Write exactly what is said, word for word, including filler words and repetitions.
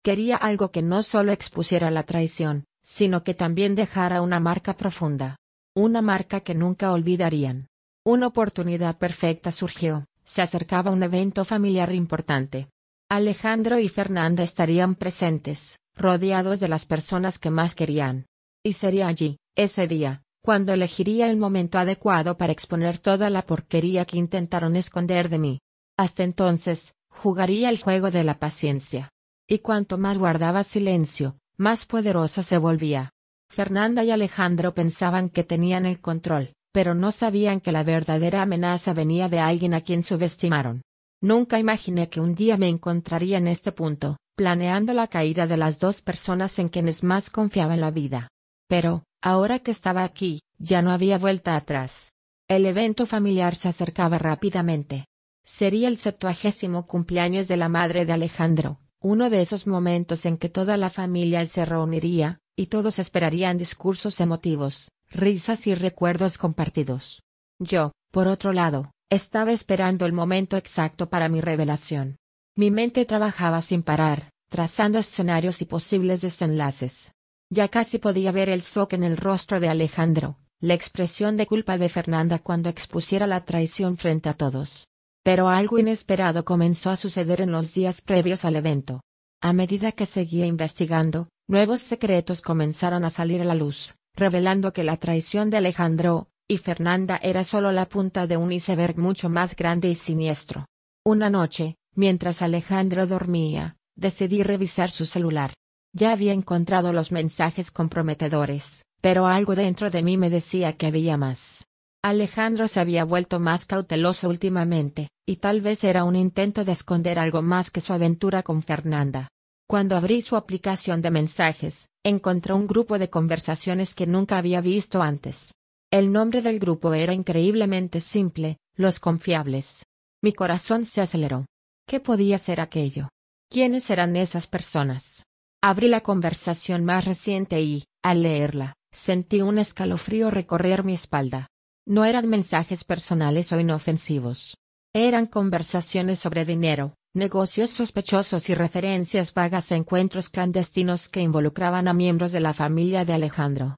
Quería algo que no solo expusiera la traición, sino que también dejara una marca profunda. Una marca que nunca olvidarían. Una oportunidad perfecta surgió, se acercaba un evento familiar importante. Alejandro y Fernanda estarían presentes, rodeados de las personas que más querían. Y sería allí, ese día, cuando elegiría el momento adecuado para exponer toda la porquería que intentaron esconder de mí. Hasta entonces, jugaría el juego de la paciencia. Y cuanto más guardaba silencio, más poderoso se volvía. Fernanda y Alejandro pensaban que tenían el control, pero no sabían que la verdadera amenaza venía de alguien a quien subestimaron. Nunca imaginé que un día me encontraría en este punto, planeando la caída de las dos personas en quienes más confiaba en la vida. Pero, ahora que estaba aquí, ya no había vuelta atrás. El evento familiar se acercaba rápidamente. Sería el septuagésimo cumpleaños de la madre de Alejandro, uno de esos momentos en que toda la familia se reuniría, y todos esperarían discursos emotivos, risas y recuerdos compartidos. Yo, por otro lado, estaba esperando el momento exacto para mi revelación. Mi mente trabajaba sin parar, trazando escenarios y posibles desenlaces. Ya casi podía ver el shock en el rostro de Alejandro, la expresión de culpa de Fernanda cuando expusiera la traición frente a todos. Pero algo inesperado comenzó a suceder en los días previos al evento. A medida que seguía investigando, nuevos secretos comenzaron a salir a la luz, revelando que la traición de Alejandro y Fernanda era solo la punta de un iceberg mucho más grande y siniestro. Una noche, mientras Alejandro dormía, decidí revisar su celular. Ya había encontrado los mensajes comprometedores, pero algo dentro de mí me decía que había más. Alejandro se había vuelto más cauteloso últimamente, y tal vez era un intento de esconder algo más que su aventura con Fernanda. Cuando abrí su aplicación de mensajes, encontré un grupo de conversaciones que nunca había visto antes. El nombre del grupo era increíblemente simple, Los Confiables. Mi corazón se aceleró. ¿Qué podía ser aquello? ¿Quiénes eran esas personas? Abrí la conversación más reciente y, al leerla, sentí un escalofrío recorrer mi espalda. No eran mensajes personales o inofensivos. Eran conversaciones sobre dinero, negocios sospechosos y referencias vagas a encuentros clandestinos que involucraban a miembros de la familia de Alejandro.